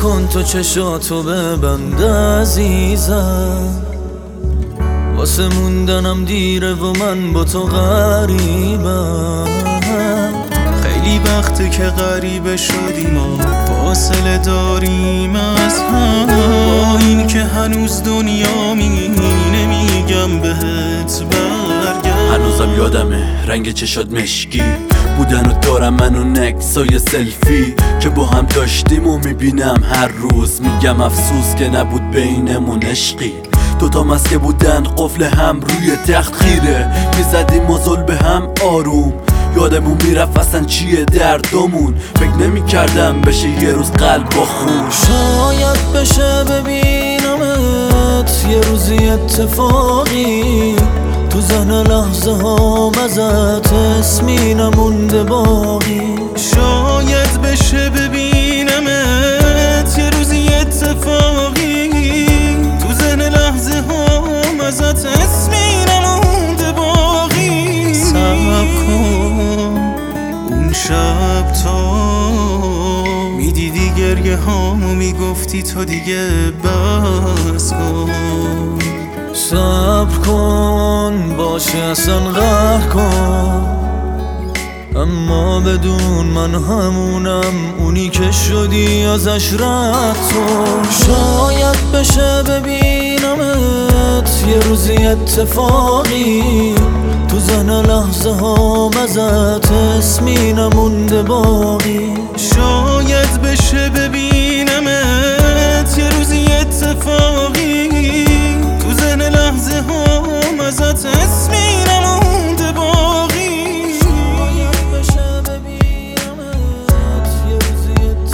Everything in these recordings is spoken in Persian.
نکن تو چشاتو ببند عزیزم، واسه موندنم دیره و من با تو غریبم. خیلی وقته که غریبه شدیم و فاصله داریم از هم، با این که هنوز دنیا نمیگم بهت برگرد. هنوزم یادمه رنگ چشات مشکی بودن و دارم منو نکسای سلفی که با هم داشتیم و میبینم هر روز. میگم افسوس که نبود بینمون عشقی، دوتا مسکه بودن قفل هم روی تخت خیره میزدیم و زل به هم آروم. یادمون میرفت اصلا چیه دردمون، فکر نمی کردم بشه یه روز قلب با خون. شاید بشه ببینمت یه روزی اتفاقی، تو ذهن لحظه ها ازت اسمی نمونده باقی. شاید بشه ببینمت یه روزی اتفاقی، تو ذهن لحظه ها ازت اسمی نمونده باقی. صبر کن اون شب تا میدیدی گریه هامو میگفتی تو دیگه بس کن. صبر کن باشه اصلا قهر کن، اما بدون من همونم اونی که شدی ازش رد کن. شاید بشه ببینمت یه روزی اتفاقی، تو ذهن لحظه ها ازت اسمی نمونده باقی. شاید بشه ببینمت یه روزی اتفاقی، تو ذهن لحظه ها ازت اسمی نمونده باقی. شاید بشه ببینمت یه روزی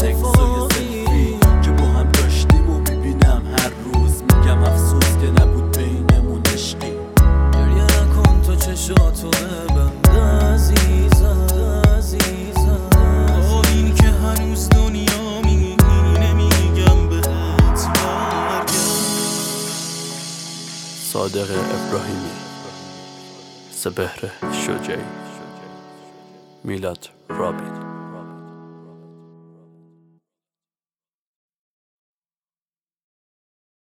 اتفاقی که با هم داشتیم و میبینم هر روز. میگم افسوس که نبود بینمون عشقی. گریه نکن تو چشاتو ببند عزیزم، با این که هنوز دنیا نمیگم بهت برگرد. صادق ابراهیمی، سپهر شجاعی، میلاد رابین.